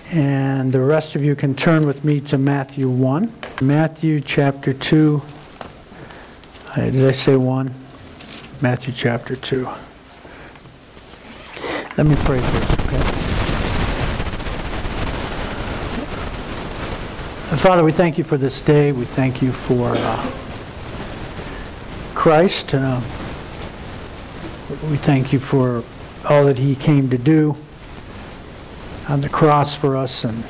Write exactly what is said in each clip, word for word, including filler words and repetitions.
And the rest of you can turn with me to Matthew one. Matthew chapter two. Uh, did I say one? Matthew chapter two. Let me pray first, okay? Father, we thank you for this day. We thank you for uh, Christ. Uh, we thank you for all that he came to do on the cross for us and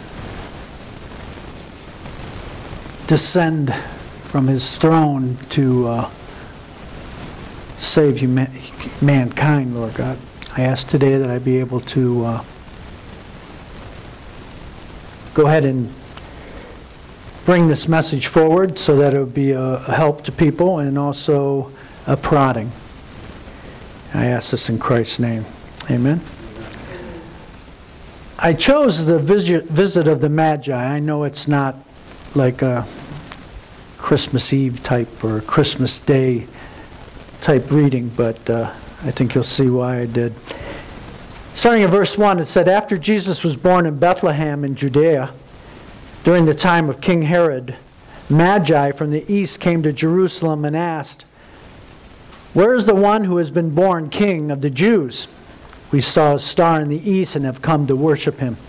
descend from his throne to uh, save huma- mankind, Lord God. I ask today that I be able to uh, go ahead and bring this message forward so that it would be a, a help to people and also a prodding. I ask this in Christ's name. Amen. I chose the visit, visit of the Magi. I know it's not like a Christmas Eve type or Christmas Day type reading, but uh, I think you'll see why I did. Starting in verse one, it said, "After Jesus was born in Bethlehem in Judea, during the time of King Herod, Magi from the east came to Jerusalem and asked, 'Where is the one who has been born King of the Jews? We saw a star in the east and have come to worship him.'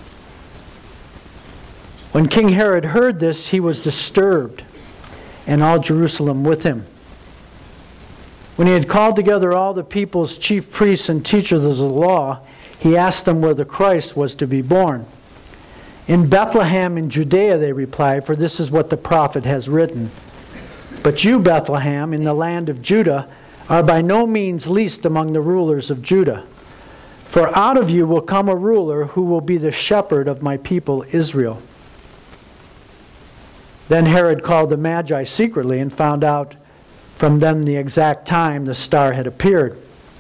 When King Herod heard this, he was disturbed, and all Jerusalem with him. When he had called together all the people's chief priests and teachers of the law, he asked them where the Christ was to be born. 'In Bethlehem in Judea,' they replied, 'for this is what the prophet has written. But you, Bethlehem, in the land of Judah, are by no means least among the rulers of Judah. For out of you will come a ruler who will be the shepherd of my people Israel.' Then Herod called the Magi secretly and found out from them the exact time the star had appeared.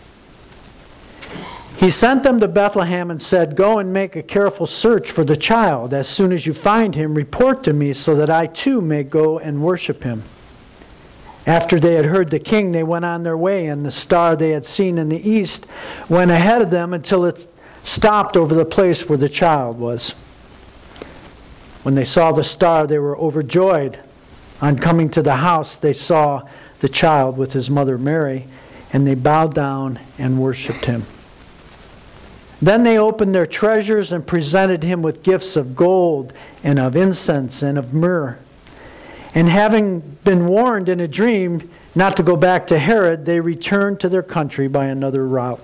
He sent them to Bethlehem and said, 'Go and make a careful search for the child. As soon as you find him, report to me so that I too may go and worship him.' After they had heard the king, they went on their way, and the star they had seen in the east went ahead of them until it stopped over the place where the child was. When they saw the star, they were overjoyed. On coming to the house, they saw the child with his mother Mary, and they bowed down and worshipped him. Then they opened their treasures and presented him with gifts of gold and of incense and of myrrh. And having been warned in a dream not to go back to Herod, they returned to their country by another route.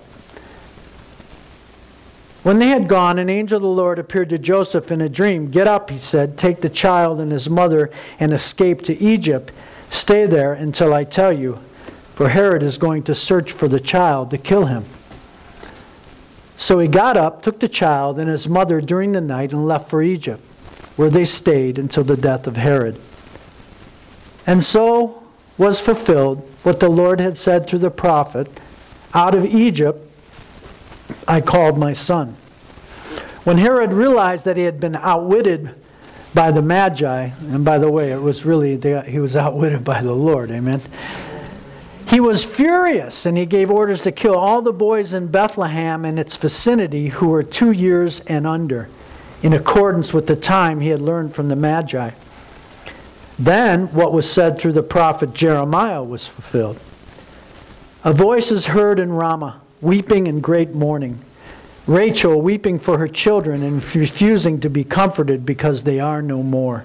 When they had gone, an angel of the Lord appeared to Joseph in a dream. 'Get up,' he said, 'take the child and his mother and escape to Egypt. Stay there until I tell you, for Herod is going to search for the child to kill him.' So he got up, took the child and his mother during the night, and left for Egypt, where they stayed until the death of Herod. And so was fulfilled what the Lord had said through the prophet, 'Out of Egypt I called my son.' When Herod realized that he had been outwitted by the Magi, and by the way, it was really, he was outwitted by the Lord, amen? He was furious, and he gave orders to kill all the boys in Bethlehem and its vicinity who were two years and under, in accordance with the time he had learned from the Magi. Then what was said through the prophet Jeremiah was fulfilled. 'A voice is heard in Ramah, weeping in great mourning, Rachel weeping for her children and refusing to be comforted because they are no more.'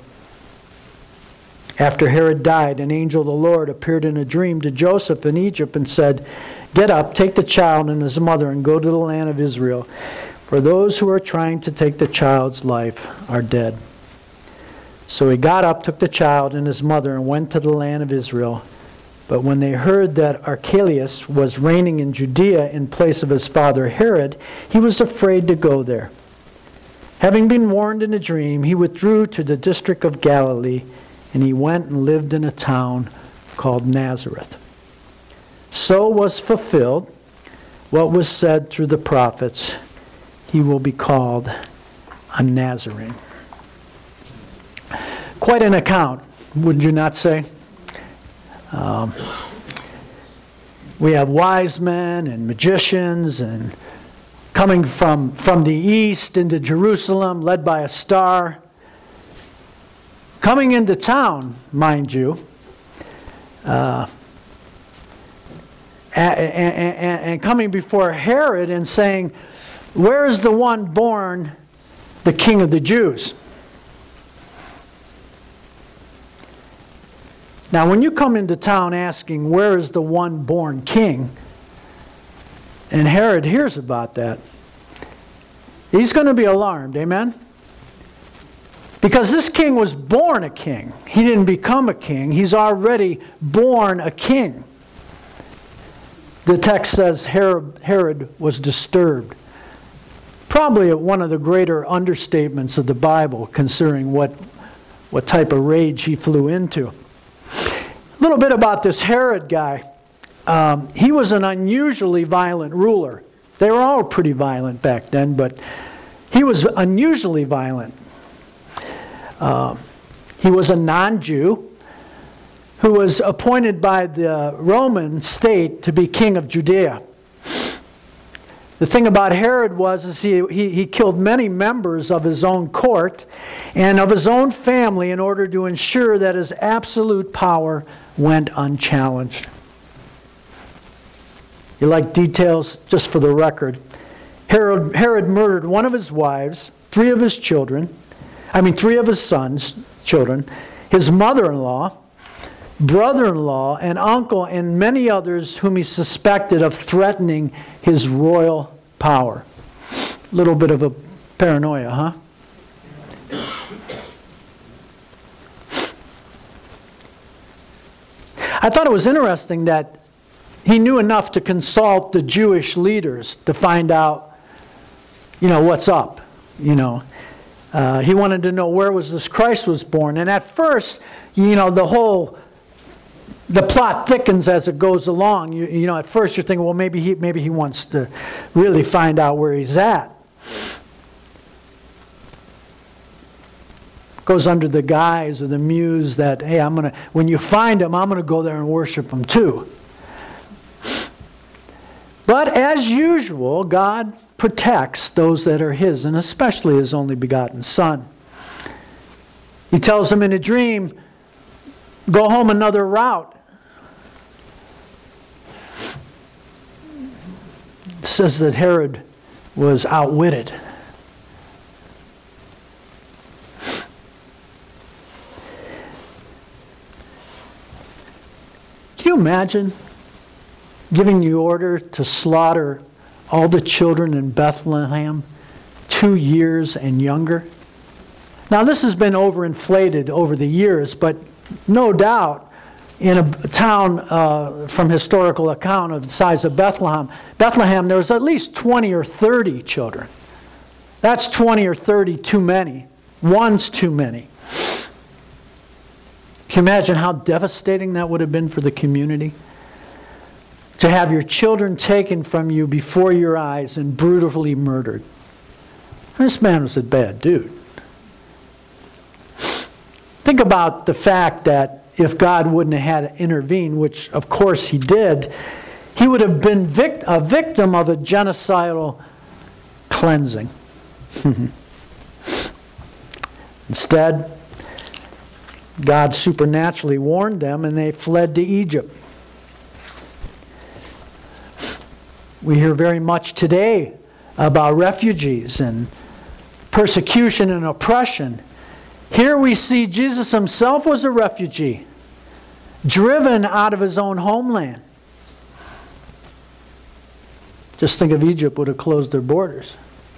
After Herod died, an angel of the Lord appeared in a dream to Joseph in Egypt and said, 'Get up, take the child and his mother and go to the land of Israel, for those who are trying to take the child's life are dead.' So he got up, took the child and his mother, and went to the land of Israel. But when they heard that Archelaus was reigning in Judea in place of his father Herod, he was afraid to go there. Having been warned in a dream, he withdrew to the district of Galilee, and he went and lived in a town called Nazareth. So was fulfilled what was said through the prophets, 'He will be called a Nazarene.'" Quite an account, would you not say? Um, we have wise men and magicians and coming from, from the east into Jerusalem, led by a star. Coming into town, mind you, uh, and, and, and coming before Herod and saying, "Where is the one born the King of the Jews?" Now, when you come into town asking, "Where is the one born king?" and Herod hears about that, he's going to be alarmed, amen? Because this king was born a king. He didn't become a king. He's already born a king. The text says Herod, Herod was disturbed. Probably one of the greater understatements of the Bible, considering what, what type of rage he flew into. A little bit about this Herod guy. Um, he was an unusually violent ruler. They were all pretty violent back then, but he was unusually violent. Uh, he was a non-Jew who was appointed by the Roman state to be king of Judea. The thing about Herod was is he, he, he killed many members of his own court and of his own family in order to ensure that his absolute power went unchallenged. You like details? Just for the record. Herod, Herod murdered one of his wives, three of his children, I mean three of his sons' children, his mother-in-law, brother-in-law, and uncle, and many others whom he suspected of threatening his royal power. A little bit of a paranoia, huh? I thought it was interesting that he knew enough to consult the Jewish leaders to find out, you know, what's up, you know. Uh, he wanted to know where was this Christ was born. And at first, you know, the whole, the plot thickens as it goes along. You, you know, at first you're thinking, well, maybe he, maybe he wants to really find out where he's at. Goes under the guise or the muse that, hey, I'm gonna, when you find him, I'm going to go there and worship him too. But as usual, God protects those that are his, and especially his only begotten Son. He tells him in a dream, go home another route. It says that Herod was outwitted. Can you imagine giving the order to slaughter all the children in Bethlehem, two years and younger? Now, this has been overinflated over the years, but no doubt in a town uh, from historical account of the size of Bethlehem, Bethlehem, there was at least twenty or thirty children. That's twenty or thirty too many. One's too many. Can you imagine how devastating that would have been for the community? To have your children taken from you before your eyes and brutally murdered. This man was a bad dude. Think about the fact that if God wouldn't have had to intervene, which of course he did, he would have been vict- a victim of a genocidal cleansing. Instead, God supernaturally warned them and they fled to Egypt. We hear very much today about refugees and persecution and oppression. Here we see Jesus himself was a refugee, driven out of his own homeland. Just think if Egypt would have closed their borders.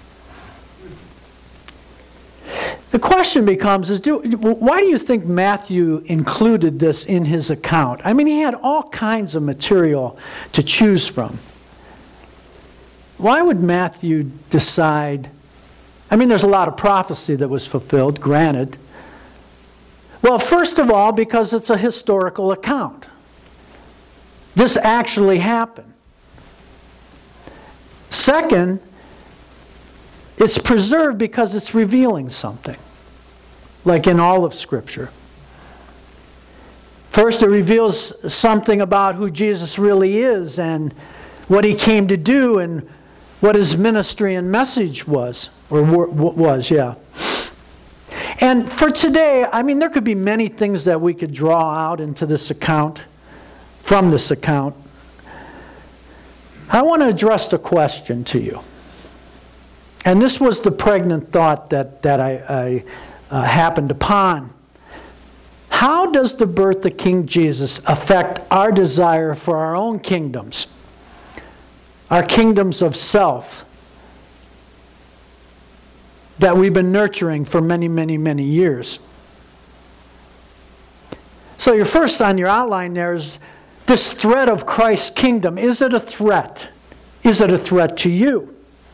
The question becomes, is do, why do you think Matthew included this in his account? I mean, he had all kinds of material to choose from. Why would Matthew decide? I mean, there's a lot of prophecy that was fulfilled, granted. Well, first of all, because it's a historical account. This actually happened. Second, it's preserved because it's revealing something, like in all of Scripture. First, it reveals something about who Jesus really is and what he came to do and what his ministry and message was, or was, yeah. And for today, I mean, there could be many things that we could draw out into this account, from this account. I want to address the question to you. And this was the pregnant thought that, that I, I uh, happened upon. How does the birth of King Jesus affect our desire for our own kingdoms? Our kingdoms of self that we've been nurturing for many, many, many years. So your first on your outline there is this threat of Christ's kingdom. Is it a threat? Is it a threat to you?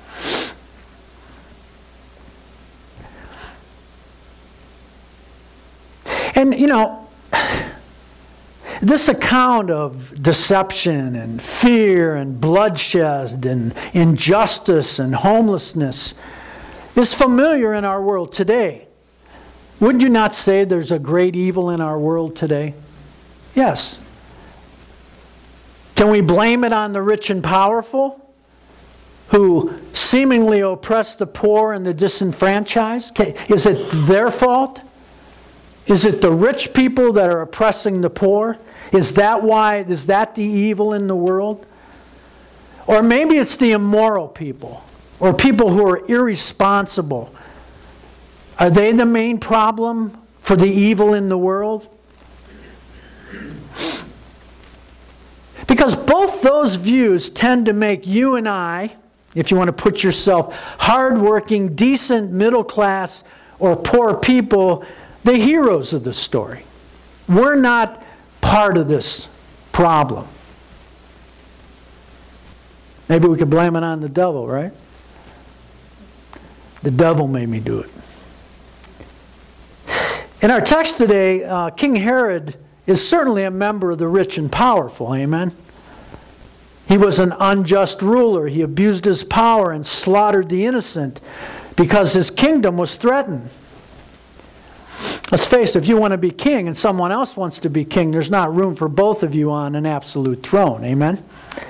And, you know, this account of deception and fear and bloodshed and injustice and homelessness is familiar in our world today. Would you not say there's a great evil in our world today? Yes. Can we blame it on the rich and powerful who seemingly oppress the poor and the disenfranchised? Is it their fault? Is it the rich people that are oppressing the poor? Is that why, is that the evil in the world? Or maybe it's the immoral people, or people who are irresponsible. Are they the main problem for the evil in the world? Because both those views tend to make you and I, if you want to put yourself, hardworking, decent, middle class, or poor people, the heroes of the story. We're not part of this problem. Maybe we could blame it on the devil, right? The devil made me do it. In our text today, uh, King Herod is certainly a member of the rich and powerful, amen? He was an unjust ruler. He abused his power and slaughtered the innocent because his kingdom was threatened. Let's face it, if you want to be king and someone else wants to be king, there's not room for both of you on an absolute throne. Amen?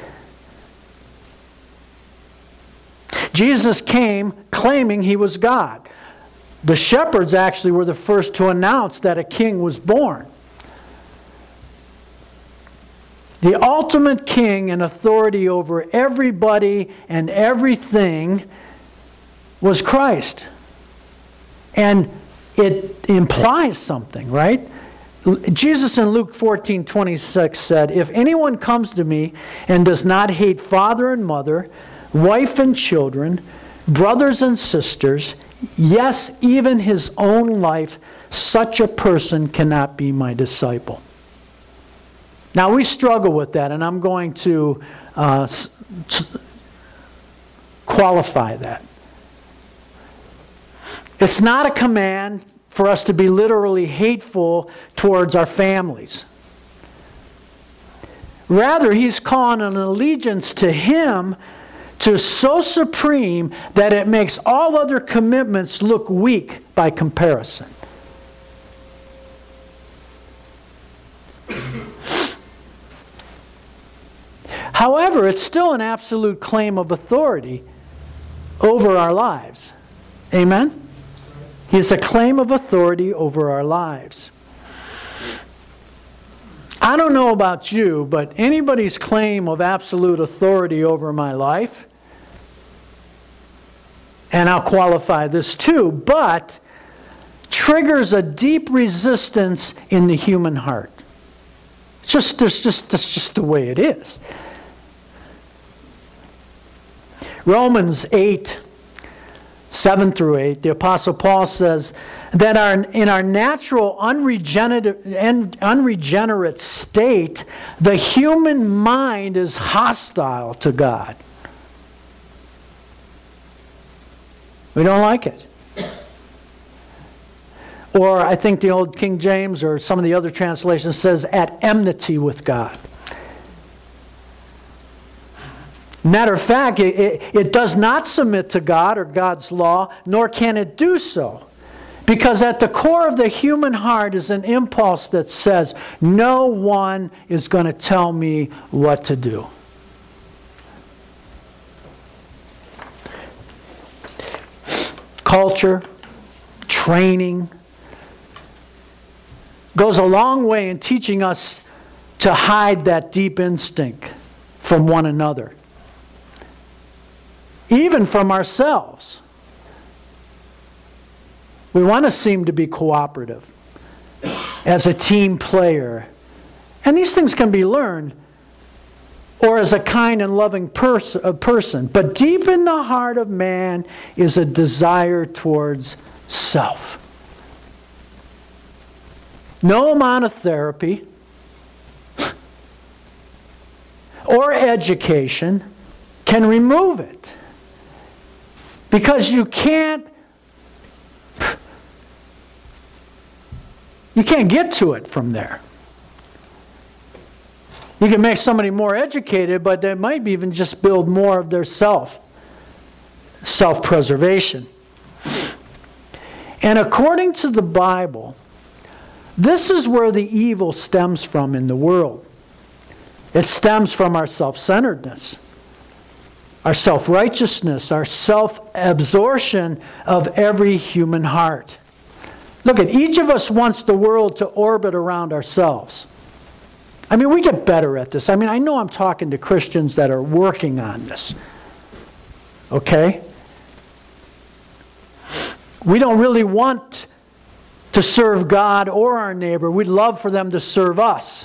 Jesus came claiming he was God. The shepherds actually were the first to announce that a king was born. The ultimate king and authority over everybody and everything was Christ. And it implies something, right? Jesus in Luke fourteen twenty-six said, "If anyone comes to me and does not hate father and mother, wife and children, brothers and sisters, yes, even his own life, such a person cannot be my disciple." Now we struggle with that, and I'm going to uh, qualify that. It's not a command for us to be literally hateful towards our families. Rather, he's calling an allegiance to him to so supreme that it makes all other commitments look weak by comparison. However, it's still an absolute claim of authority over our lives. Amen? It's a claim of authority over our lives. I don't know about you, but anybody's claim of absolute authority over my life, and I'll qualify this too, but triggers a deep resistance in the human heart. It's just, that's just, that's just the way it is. Romans eight, seven through eight, the Apostle Paul says that our, in our natural unregenerate, unregenerate state, the human mind is hostile to God. We don't like it. Or I think the old King James or some of the other translations says at enmity with God. Matter of fact, it, it, it does not submit to God or God's law, nor can it do so. Because at the core of the human heart is an impulse that says, no one is going to tell me what to do. culture, training, goes a long way in teaching us to hide that deep instinct from one another, even from ourselves. We want to seem to be cooperative as a team player. And these things can be learned, or as a kind and loving pers- a person. But deep in the heart of man is a desire towards self. No amount of therapy or education can remove it. Because you can't you can't get to it from there. You can make somebody more educated, but they might even just build more of their self, self-preservation. And according to the Bible, this is where the evil stems from in the world. It stems from our self-centeredness, our self-righteousness, our self-absorption of every human heart. Look, at each of us wants the world to orbit around ourselves. I mean, we get better at this. I mean, I know I'm talking to Christians that are working on this. Okay? We don't really want to serve God or our neighbor. We'd love for them to serve us.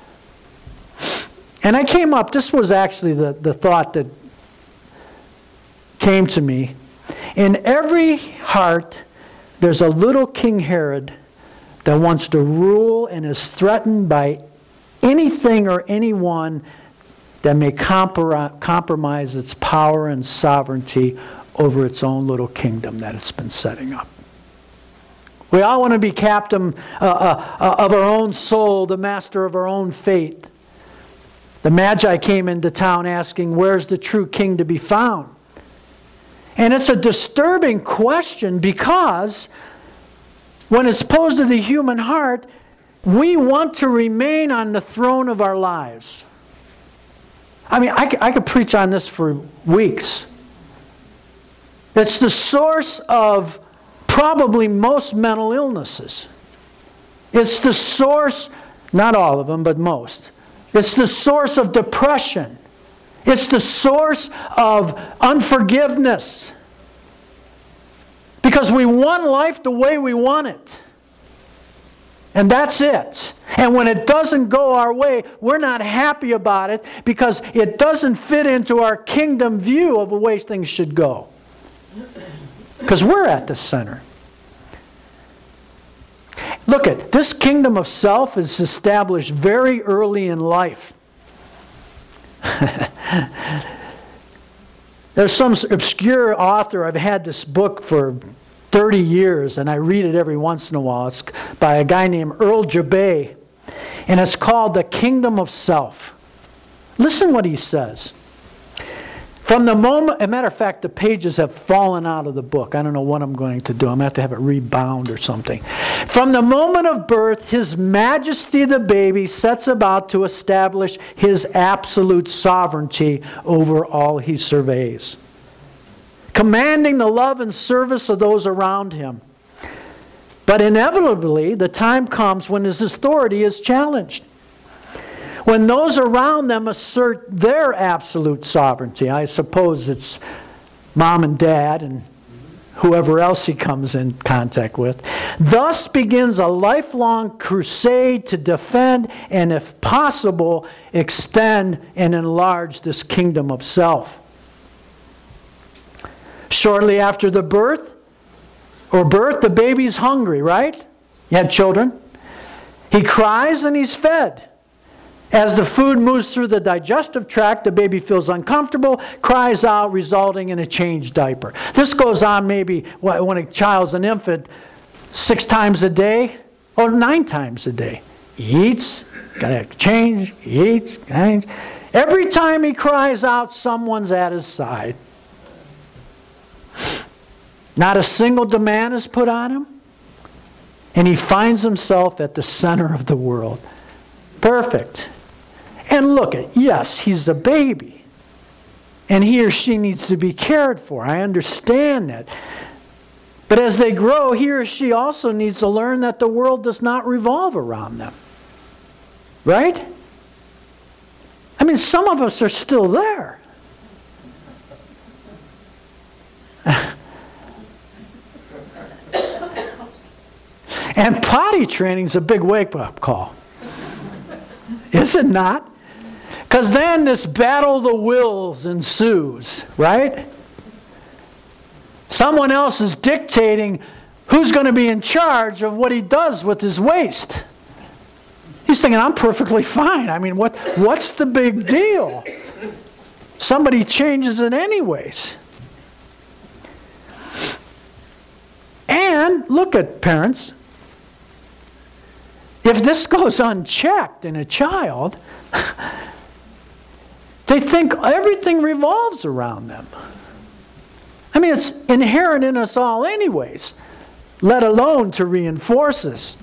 And I came up, this was actually the, the thought that came to me. In every heart, there's a little King Herod that wants to rule and is threatened by anything or anyone that may compro- compromise its power and sovereignty over its own little kingdom that it's been setting up. We all want to be captain uh, uh, uh, of our own soul, the master of our own fate. The Magi came into town asking, where's the true king to be found? And it's a disturbing question because when it's posed to the human heart, we want to remain on the throne of our lives. I mean, I, I could preach on this for weeks. It's the source of probably most mental illnesses. It's the source, not all of them, but most. It's the source of depression. It's the source of unforgiveness. Because we want life the way we want it. And that's it. And when it doesn't go our way, we're not happy about it because it doesn't fit into our kingdom view of the way things should go. Because we're at the center. Look at this kingdom of self is established very early in life. There's some obscure author, I've had this book for thirty years, and I read it every once in a while. It's by a guy named Earl Jabay, and it's called The Kingdom of Self. Listen what he says. From the moment, as a matter of fact, the pages have fallen out of the book. I don't know what I'm going to do. I'm going to have to have it rebound or something. From the moment of birth, His Majesty the baby sets about to establish His absolute sovereignty over all He surveys, commanding the love and service of those around Him. But inevitably, the time comes when His authority is challenged. When those around them assert their absolute sovereignty, I suppose it's mom and dad and whoever else he comes in contact with, thus begins a lifelong crusade to defend and, if possible, extend and enlarge this kingdom of self. Shortly after the birth, or birth, the baby's hungry, right? You had children. He cries and he's fed. As the food moves through the digestive tract, the baby feels uncomfortable, cries out, resulting in a changed diaper. This goes on maybe when a child's an infant, six times a day or nine times a day. He eats, got to change, he eats, change. Every time he cries out, someone's at his side. Not a single demand is put on him, and he finds himself at the center of the world. Perfect. And look at, yes, he's a baby. And he or she needs to be cared for. I understand that. But as they grow, he or she also needs to learn that the world does not revolve around them. Right? I mean, some of us are still there. And potty training is a big wake-up call. Is it not? Because then this battle of the wills ensues, right? Someone else is dictating who's going to be in charge of what he does with his waste. He's thinking, I'm perfectly fine. I mean, what, what's the big deal? Somebody changes it anyways. And look at parents. If this goes unchecked in a child, they think everything revolves around them. I mean, it's inherent in us all anyways, let alone to reinforce us.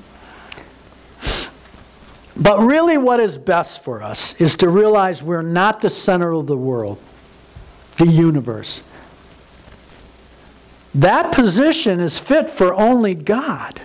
But really what is best for us is to realize we're not the center of the world, the universe. That position is fit for only God.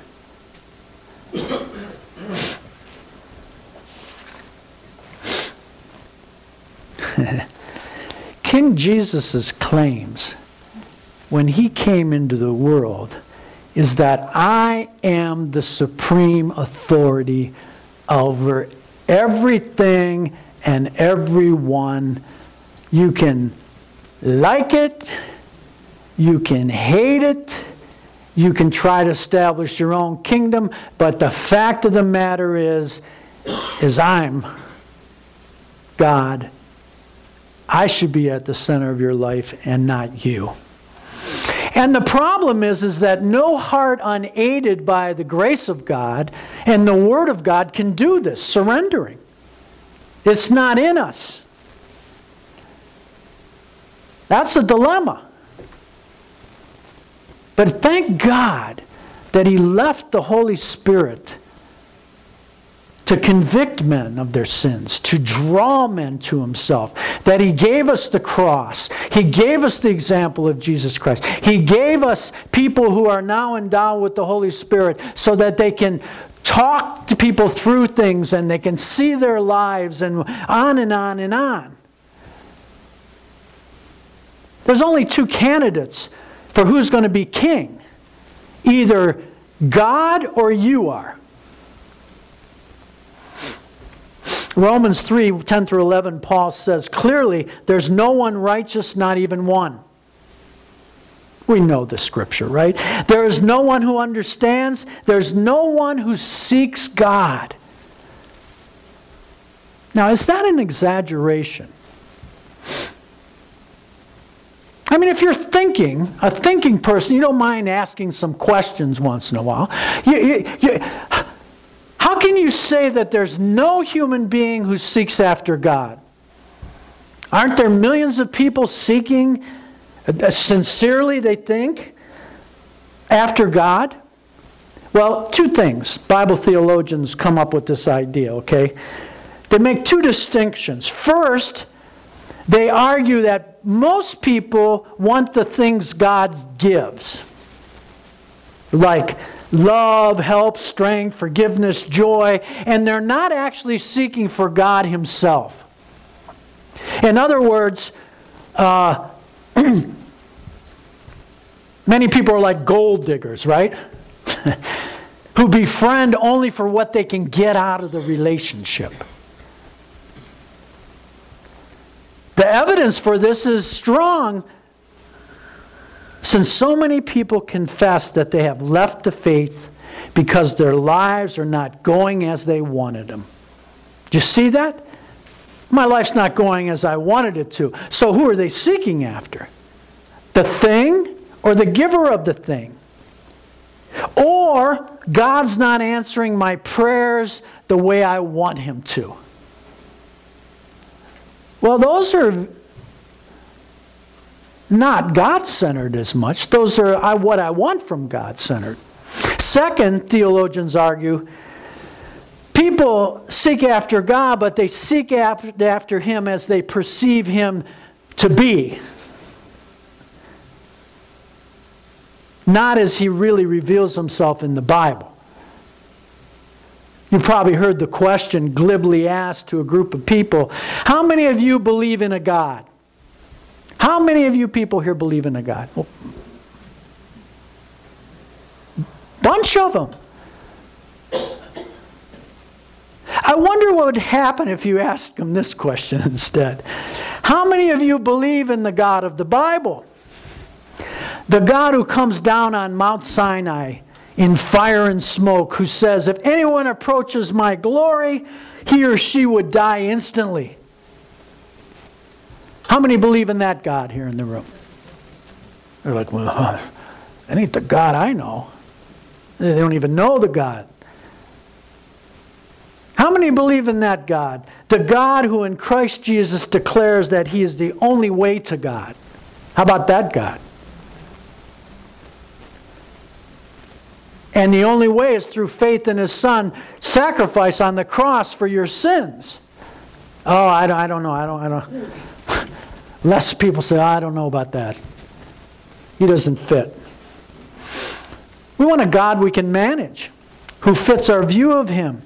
King Jesus' claims when he came into the world is that I am the supreme authority over everything and everyone. You can like it, you can hate it, you can try to establish your own kingdom, but the fact of the matter is, is I'm God. I should be at the center of your life and not you. And the problem is, is that no heart unaided by the grace of God and the Word of God can do this, surrendering. It's not in us. That's a dilemma. But thank God that He left the Holy Spirit to convict men of their sins, to draw men to Himself, that He gave us the cross. He gave us the example of Jesus Christ. He gave us people who are now endowed with the Holy Spirit so that they can talk to people through things and they can see their lives and on and on and on. There's only two candidates for who's going to be king. Either God or you are. Romans three, ten through eleven, Paul says, clearly, there's no one righteous, not even one. We know the scripture, right? There is no one who understands. There's no one who seeks God. Now, is that an exaggeration? I mean, if you're thinking, a thinking person, you don't mind asking some questions once in a while. You, you, you, how can you say that there's no human being who seeks after God? Aren't there millions of people seeking, uh, sincerely they think, after God? Well, two things. Bible theologians come up with this idea, okay? They make two distinctions. First, they argue that most people want the things God gives, like love, help, strength, forgiveness, joy, and they're not actually seeking for God Himself. In other words, uh, many people are like gold diggers, right? Who befriend only for what they can get out of the relationship. The evidence for this is strong since so many people confess that they have left the faith because their lives are not going as they wanted them. Do you see that? My life's not going as I wanted it to. So who are they seeking after? The thing or the giver of the thing? Or God's not answering my prayers the way I want Him to. Well, those are not God-centered as much. Those are what I want from God-centered. Second, theologians argue, people seek after God, but they seek after Him as they perceive Him to be. not as he really reveals himself in the Bible. You probably heard the question glibly asked to a group of people, how many of you believe in a God? How many of you people here believe in a God? Well, bunch of them. I wonder what would happen if you asked them this question instead. How many of you believe in the God of the Bible? The God who comes down on Mount Sinai in fire and smoke, who says, if anyone approaches my glory, he or she would die instantly. How many believe in that God here in the room? They're like, well, that ain't the God I know. They don't even know the God. How many believe in that God? The God who in Christ Jesus declares that he is the only way to God. How about that God? And the only way is through faith in his Son, sacrifice on the cross for your sins. Oh, I don't, I don't know. I don't, I don't. Less people say, oh, I don't know about that. He doesn't fit. We want a God we can manage, who fits our view of him.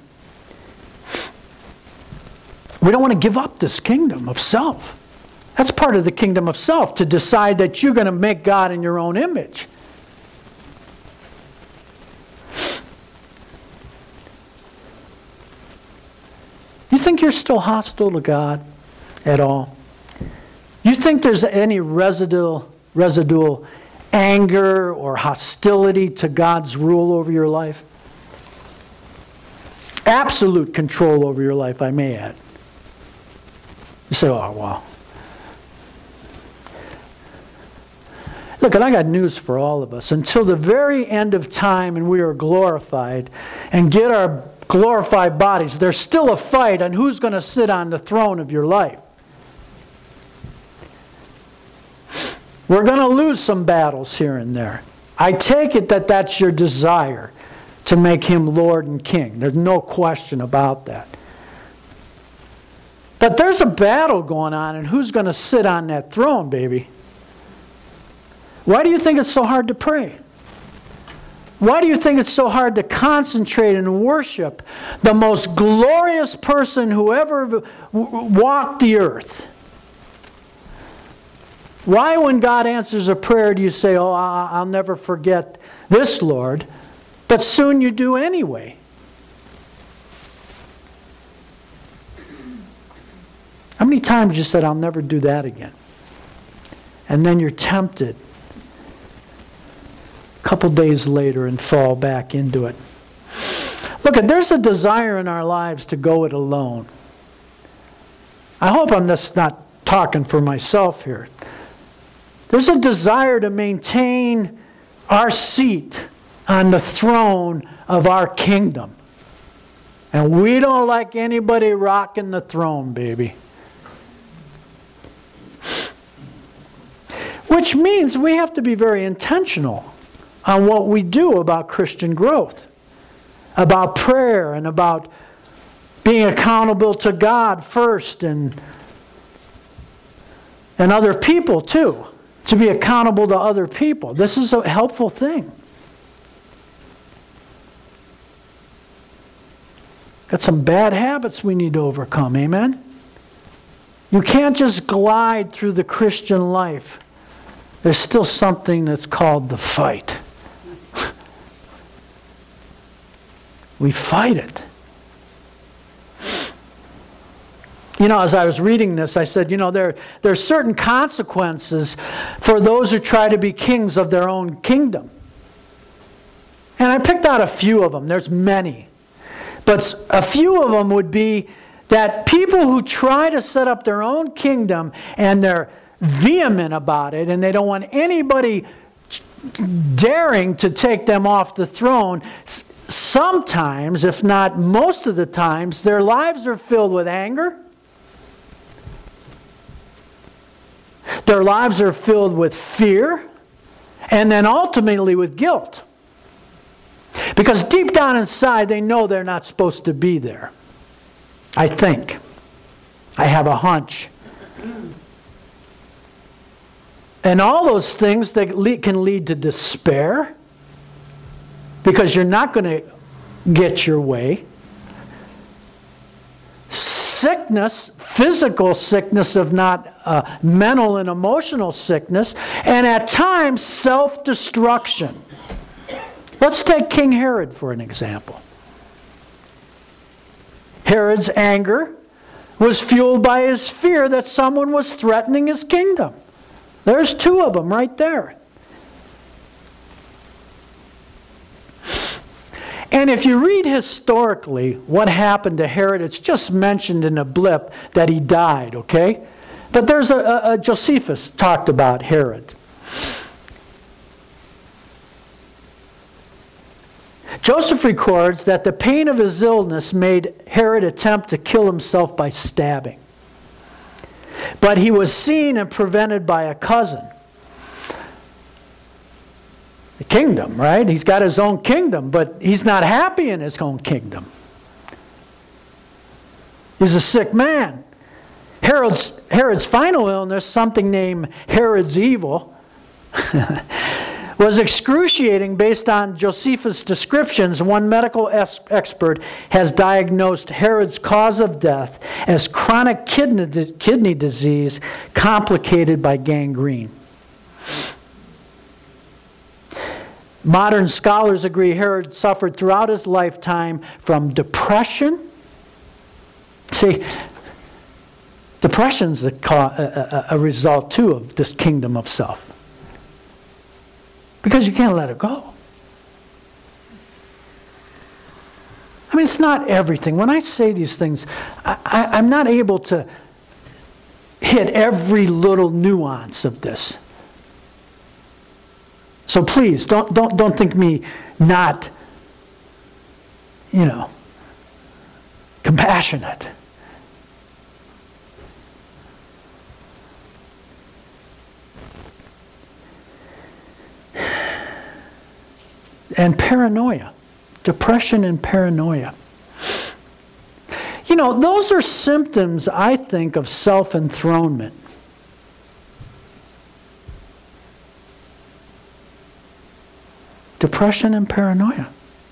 We don't want to give up this kingdom of self. That's part of the kingdom of self, to decide that you're going to make God in your own image. You think you're still hostile to God at all? You think there's any residual, residual anger or hostility to God's rule over your life? Absolute control over your life, I may add. You say, oh, wow. Look, and I got news for all of us. Until the very end of time and we are glorified and get our glorified bodies, there's still a fight on who's going to sit on the throne of your life. We're going to lose some battles here and there. I take it that that's your desire, to make him Lord and King. There's no question about that. But there's a battle going on, and who's going to sit on that throne, baby? Why do you think it's so hard to pray? Why do you think it's so hard to concentrate and worship the most glorious person who ever walked the earth? Why, when God answers a prayer, do you say, oh, I'll never forget this, Lord, but soon you do anyway? How many times you said, I'll never do that again? And then you're tempted a couple days later and fall back into it. Look, there's a desire in our lives to go it alone. I hope I'm just not talking for myself here. There's a desire to maintain our seat on the throne of our kingdom. And we don't like anybody rocking the throne, baby. Which means we have to be very intentional on what we do about Christian growth, about prayer, and about being accountable to God first and, and other people too. To be accountable to other people. This is a helpful thing. Got some bad habits we need to overcome, amen? You can't just glide through the Christian life. There's still something that's called the fight. We fight it. You know, as I was reading this, I said, you know, there, there are certain consequences for those who try to be kings of their own kingdom. And I picked out a few of them. There's many. But a few of them would be that people who try to set up their own kingdom and they're vehement about it and they don't want anybody daring to take them off the throne, sometimes, if not most of the times, their lives are filled with anger. Their lives are filled with fear, and then ultimately with guilt. Because deep down inside, they know they're not supposed to be there. I think. I have a hunch. And all those things that lead, can lead to despair because you're not going to get your way. Sickness, physical sickness, if not uh, mental and emotional sickness, and at times self-destruction. Let's take King Herod for an example. Herod's anger was fueled by his fear that someone was threatening his kingdom. There's two of them right there. And if you read historically what happened to Herod, it's just mentioned in a blip that he died, okay? But there's a, a, a Josephus talked about Herod. Joseph records that the pain of his illness made Herod attempt to kill himself by stabbing. But he was seen and prevented by a cousin. The kingdom, right? He's got his own kingdom, but he's not happy in his own kingdom. He's a sick man. Herod's, Herod's final illness, something named Herod's evil, was excruciating based on Josephus' descriptions. One medical es- expert has diagnosed Herod's cause of death as chronic kidney, di- kidney disease complicated by gangrene. Modern scholars agree Herod suffered throughout his lifetime from depression. See, depression's a, a, a result, too, of this kingdom of self. Because you can't let it go. I mean, it's not everything. When I say these things, I, I, I'm not able to hit every little nuance of this. So please, don't, don't, don't think me not, you know, compassionate. And paranoia. Depression and paranoia. You know, those are symptoms, I think, of self-enthronement. Depression and paranoia.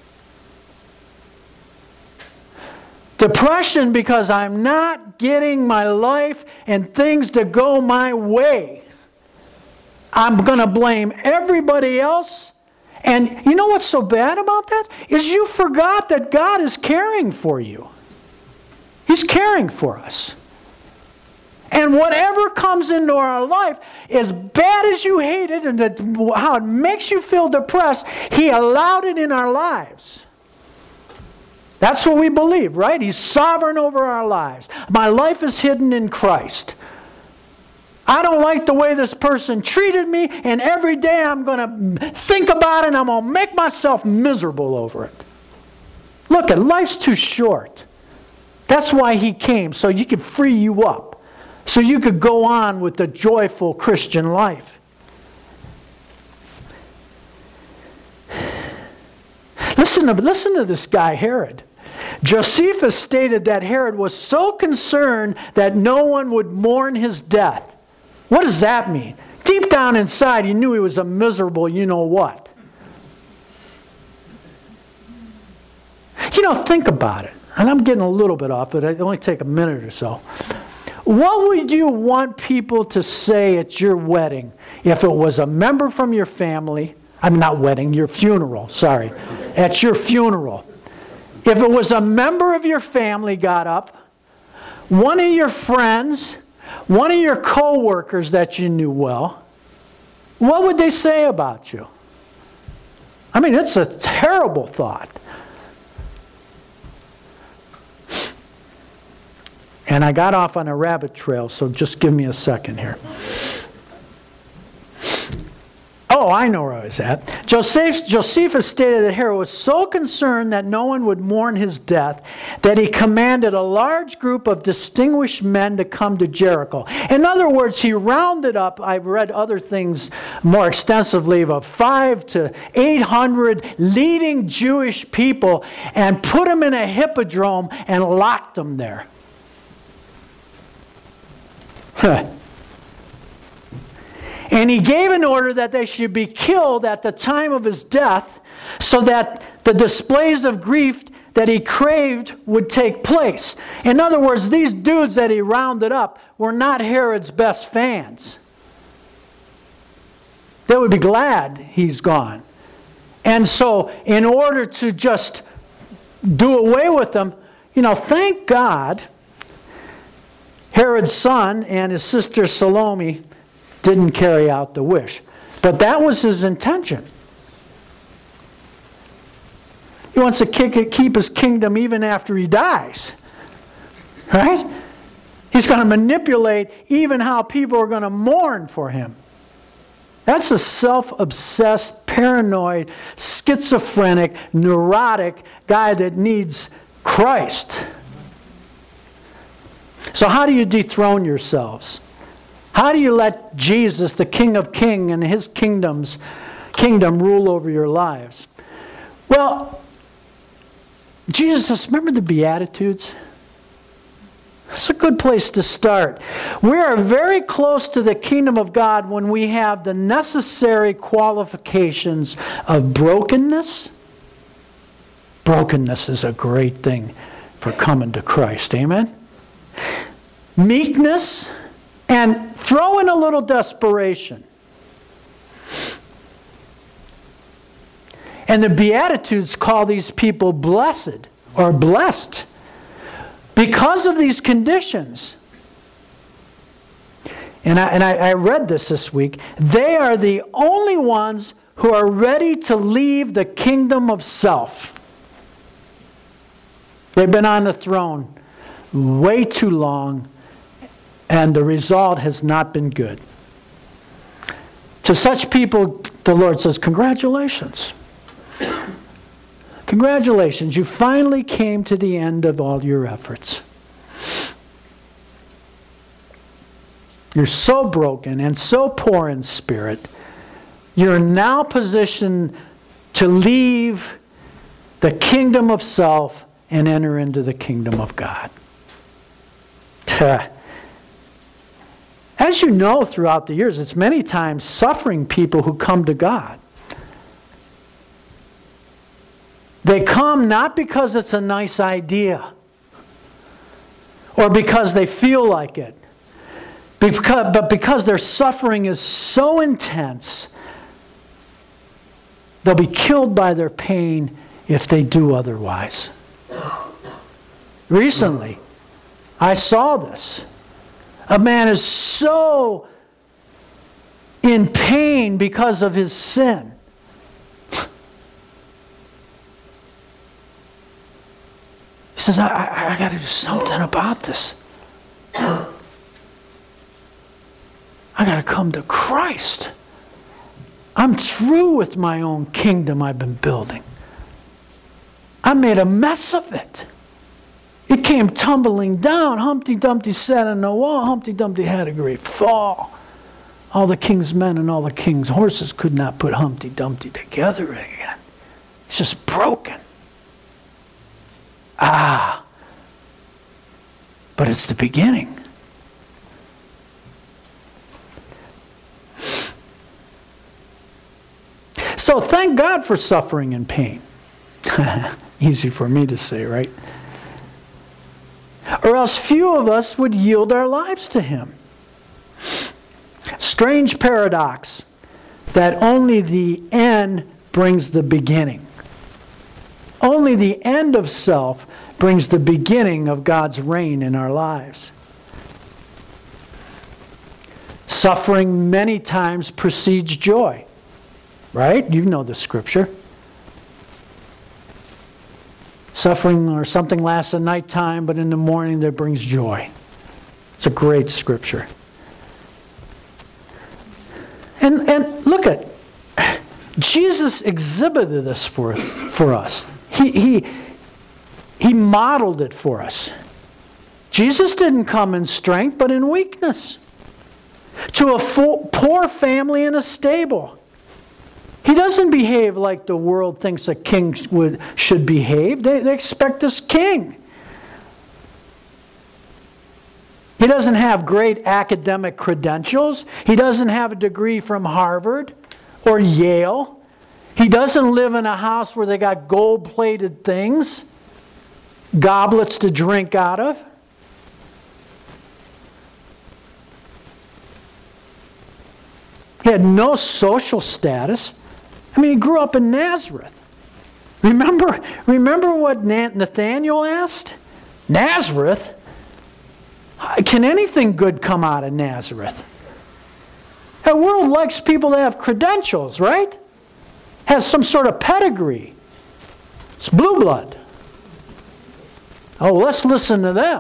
Depression because I'm not getting my life and things to go my way. I'm going to blame everybody else. And you know what's so bad about that? Is you forgot that God is caring for you. He's caring for us. And whatever comes into our life, as bad as you hate it and that, how it makes you feel depressed, He allowed it in our lives. That's what we believe, right? He's sovereign over our lives. My life is hidden in Christ. I don't like the way this person treated me, and every day I'm going to think about it and I'm going to make myself miserable over it. Look, life's too short. That's why He came, so He could free you up. So you could go on with the joyful Christian life. Listen to, listen to this guy, Herod. Josephus stated that Herod was so concerned that no one would mourn his death. What does that mean? Deep down inside, he knew he was a miserable you-know-what. You know, think about it. And I'm getting a little bit off, but it only take a minute or so. What would you want people to say at your wedding if it was a member from your family? I mean, not wedding, your funeral, sorry. At your funeral. If it was a member of your family got up, one of your friends, one of your co-workers that you knew well, what would they say about you? I mean, it's a terrible thought. And I got off on a rabbit trail, so just give me a second here. Oh, I know where I was at. Joseph, Josephus stated that Herod was so concerned that no one would mourn his death that he commanded a large group of distinguished men to come to Jericho. In other words, he rounded up, I've read other things more extensively, of five to eight hundred leading Jewish people and put them in a hippodrome and locked them there. And And he gave an order that they should be killed at the time of his death, so that the displays of grief that he craved would take place. In other words, these dudes that he rounded up were not Herod's best fans. They would be glad he's gone. And so, in order to just do away with them, you know, thank God Herod's son and his sister Salome didn't carry out the wish. But that was his intention. He wants to keep his kingdom even after he dies. Right? He's going to manipulate even how people are going to mourn for him. That's a self-obsessed, paranoid, schizophrenic, neurotic guy that needs Christ. So how do you dethrone yourselves? How do you let Jesus, the King of Kings, and his kingdoms, kingdom rule over your lives? Well, Jesus, remember the Beatitudes? That's a good place to start. We are very close to the kingdom of God when we have the necessary qualifications of brokenness. Brokenness is a great thing for coming to Christ. Amen? Meekness, and throw in a little desperation. And the Beatitudes call these people blessed or blessed because of these conditions. And I, and I, I read this this week. They are the only ones who are ready to leave the kingdom of self. They've been on the throne way too long, and the result has not been good. To such people, the Lord says, congratulations. Congratulations, you finally came to the end of all your efforts. You're so broken and so poor in spirit. You're now positioned to leave the kingdom of self and enter into the kingdom of God. As you know, throughout the years, it's many times suffering people who come to God. They come not because it's a nice idea or because they feel like it, because, but because their suffering is so intense, they'll be killed by their pain if they do otherwise. Recently, I saw this. A man is so in pain because of his sin. He says, I, I, I got to do something about this. I got to come to Christ. I'm through with my own kingdom I've been building. I made a mess of it. It came tumbling down. Humpty Dumpty sat on the wall. Humpty Dumpty had a great fall. All the king's men and all the king's horses could not put Humpty Dumpty together again. It's just broken. Ah, but it's the beginning. So thank God for suffering and pain. Easy for me to say, right? Or else few of us would yield our lives to Him. Strange paradox that only the end brings the beginning. Only the end of self brings the beginning of God's reign in our lives. Suffering many times precedes joy. Right? You know the scripture. Suffering or something lasts a nighttime, but in the morning there brings joy. It's a great scripture. And and look at, Jesus exhibited this for, for us. He, he, he modeled it for us. Jesus didn't come in strength, but in weakness. To a full, poor family in a stable. He doesn't behave like the world thinks a king would, should behave. They, they expect this king. He doesn't have great academic credentials. He doesn't have a degree from Harvard or Yale. He doesn't live in a house where they got gold-plated things, goblets to drink out of. He had no social status. I mean, he grew up in Nazareth. Remember, remember what Nathanael asked? Nazareth? Can anything good come out of Nazareth? The world likes people that have credentials, right? Has some sort of pedigree. It's blue blood. Oh, let's listen to them.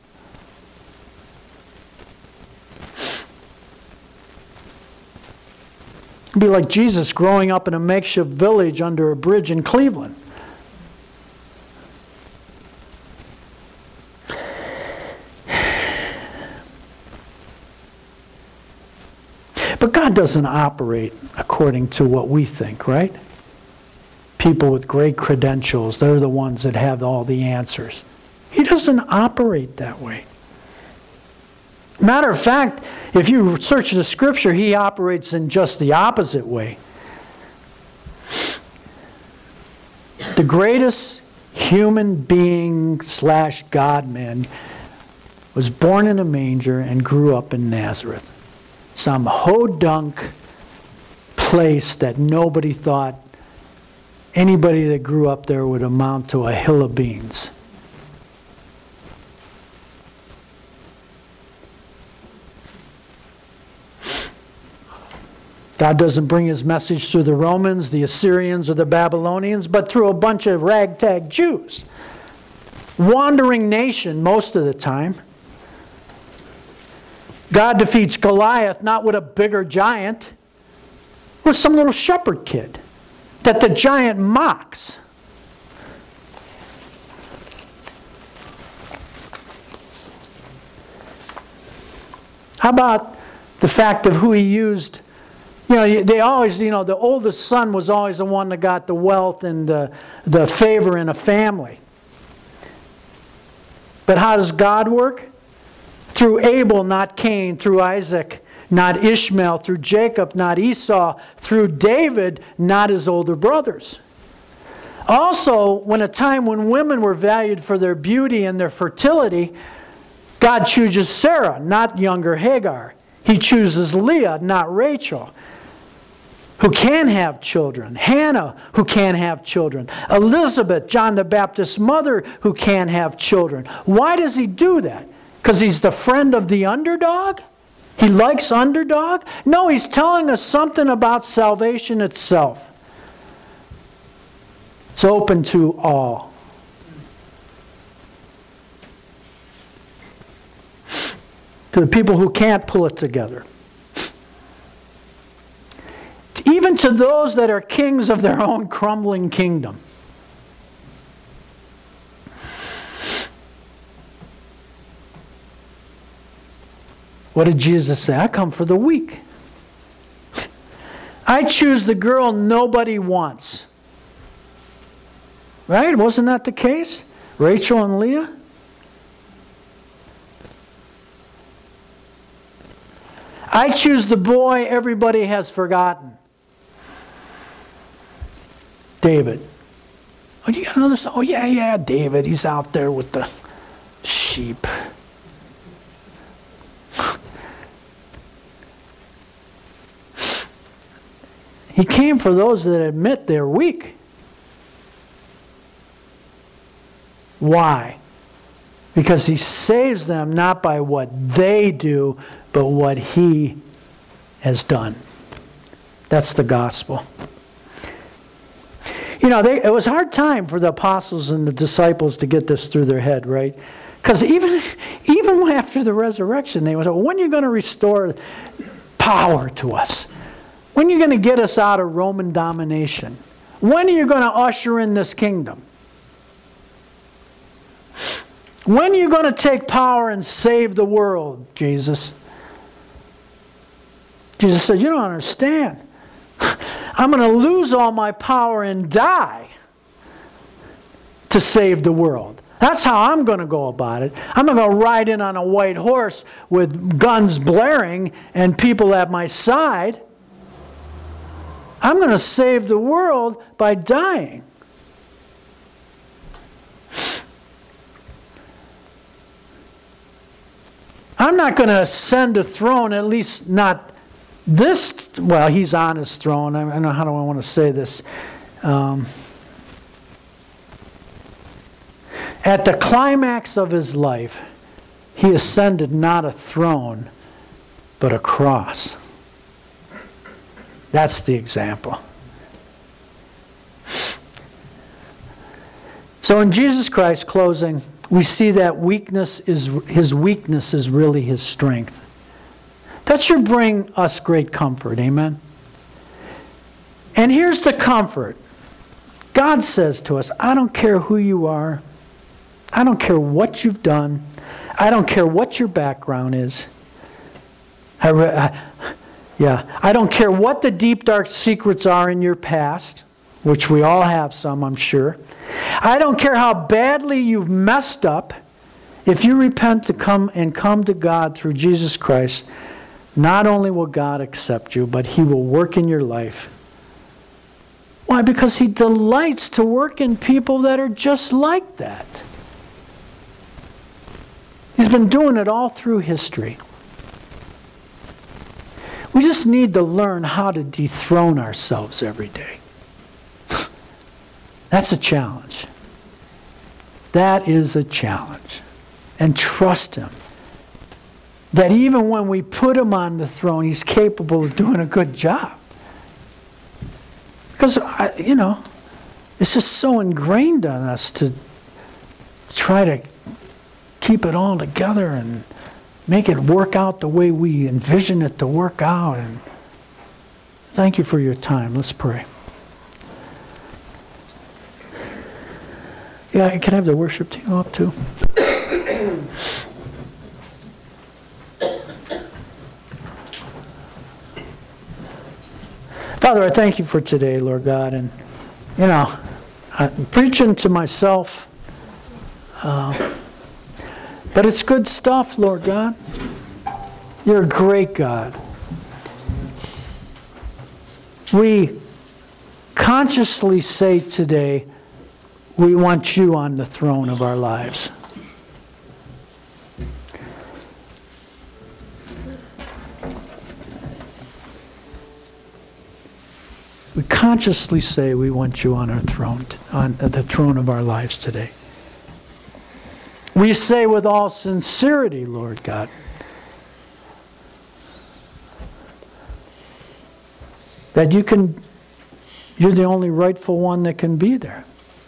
It'd be like Jesus growing up in a makeshift village under a bridge in Cleveland. But God doesn't operate according to what we think, right? People with great credentials, they're the ones that have all the answers. He doesn't operate that way. Matter of fact, if you search the Scripture, He operates in just the opposite way. The greatest human being slash God-man was born in a manger and grew up in Nazareth. Some ho-dunk place that nobody thought anybody that grew up there would amount to a hill of beans. God doesn't bring His message through the Romans, the Assyrians, or the Babylonians, but through a bunch of ragtag Jews. Wandering nation most of the time. God defeats Goliath not with a bigger giant, with some little shepherd kid that the giant mocks. How about the fact of who He used? You know, they always, you know, the oldest son was always the one that got the wealth and the, the favor in a family. But how does God work? Through Abel, not Cain. Through Isaac, not Ishmael. Through Jacob, not Esau. Through David, not his older brothers. Also, when a time when women were valued for their beauty and their fertility, God chooses Sarah, not younger Hagar. He chooses Leah, not Rachel, who can have children. Hannah, who can have children. Elizabeth, John the Baptist's mother, who can have children. Why does He do that? Because He's the friend of the underdog? He likes underdog? No, He's telling us something about salvation itself. It's open to all. To the people who can't pull it together. Even to those that are kings of their own crumbling kingdom. What did Jesus say? I come for the weak. I choose the girl nobody wants. Right? Wasn't that the case? Rachel and Leah? I choose the boy everybody has forgotten. David. Oh, you got another son? Oh, yeah, yeah, David. He's out there with the sheep. He came for those that admit they're weak. Why? Because He saves them not by what they do, but what He has done. That's the gospel. You know, they, it was a hard time for the apostles and the disciples to get this through their head, right? Because even, even after the resurrection, they would say, well, when are you going to restore power to us? When are you going to get us out of Roman domination? When are you going to usher in this kingdom? When are you going to take power and save the world, Jesus? Jesus said, you don't understand. I'm going to lose all my power and die to save the world. That's how I'm going to go about it. I'm not going to ride in on a white horse with guns blaring and people at my side. I'm going to save the world by dying. I'm not going to ascend a throne, at least not this. Well, he's on his throne. I don't know how do I want to say this. Um, at the climax of his life, he ascended not a throne, but a cross. That's the example. So in Jesus Christ, closing, we see that weakness is his weakness is really his strength. That should bring us great comfort, amen? And here's the comfort. God says to us, I don't care who you are. I don't care what you've done. I don't care what your background is. I re- I, yeah, I don't care what the deep, dark secrets are in your past, which we all have some, I'm sure. I don't care how badly you've messed up. If you repent to come and come to God through Jesus Christ, not only will God accept you, but He will work in your life. Why? Because He delights to work in people that are just like that. He's been doing it all through history. We just need to learn how to dethrone ourselves every day. That's a challenge. That is a challenge. And trust Him. That even when we put Him on the throne, He's capable of doing a good job. Because, I, you know, it's just so ingrained on us to try to keep it all together and make it work out the way we envision it to work out. And thank you for your time. Let's pray. Yeah, can I have the worship team up too? Father, I thank you for today, Lord God. And, you know, I'm preaching to myself. Uh, but it's good stuff, Lord God. You're a great God. We consciously say today, we want you on the throne of our lives. We consciously say we want you on our throne, on the throne of our lives today. We say with all sincerity, Lord God, that you can, you're the only rightful one that can be there.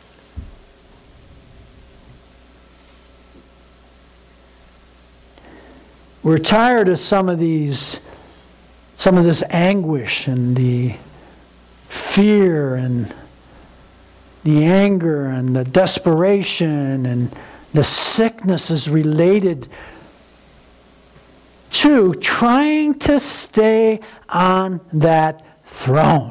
We're tired of some of these, some of this anguish and the fear and the anger and the desperation and the sickness is related to trying to stay on that throne.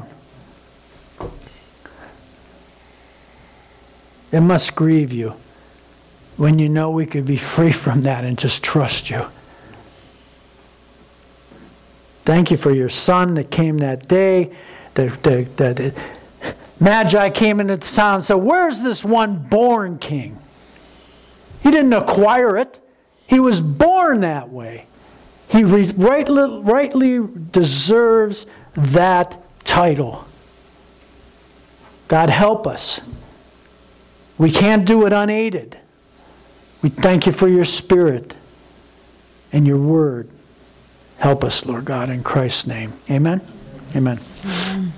It must grieve you when you know we could be free from that and just trust you. Thank you for your son that came that day. The, the, the, the Magi came into town and said, where's this one born king? He didn't acquire it. He was born that way. He re- rightly, rightly deserves that title. God help us. We can't do it unaided. We thank you for your Spirit and your Word. Help us, Lord God, in Christ's name. Amen? Amen. Amen.